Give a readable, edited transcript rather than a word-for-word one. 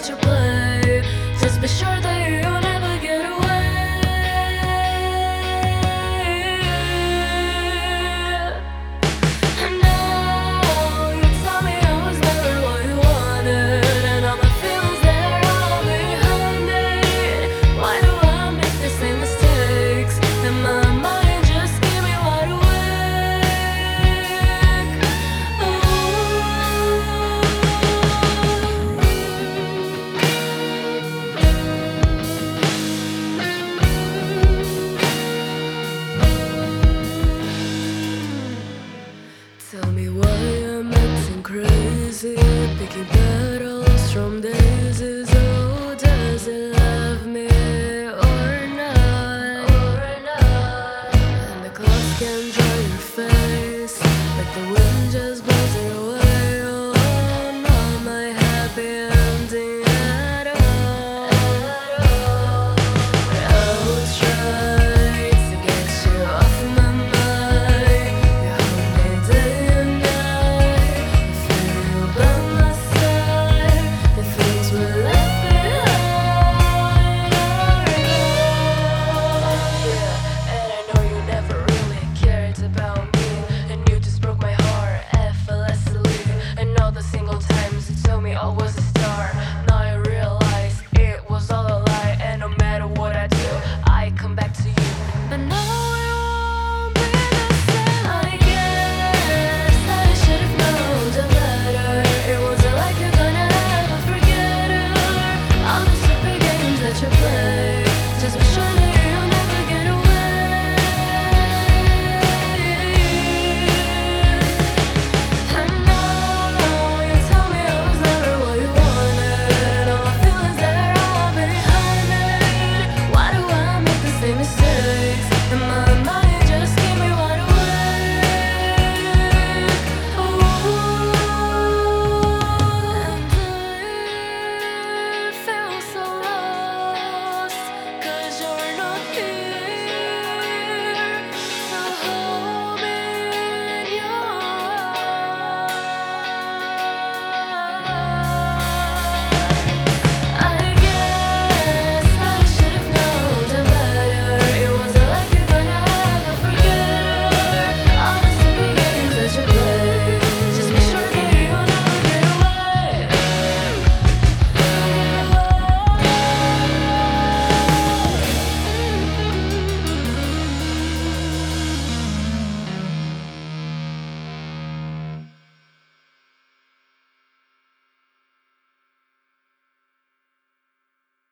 let you play. Just be sure that you'll never get away. And now you tell me I was never what you wanted, and all my feelings they're all behind it. Why do I make the same mistakes? And my mind just keep me wide awake. Tell me why I'm acting crazy, picking petals from daisies. Oh, does it love me or not? And the clouds can dry your face, like the wind just blows it away. Oh, not my happy ending at all. I will try to get you off my mind. You hold me day and night. I feel you by my side. The things we left behind are gone. Yeah, and I know you never really cared about me, and you just broke my heart effortlessly. And all the single times you told me all was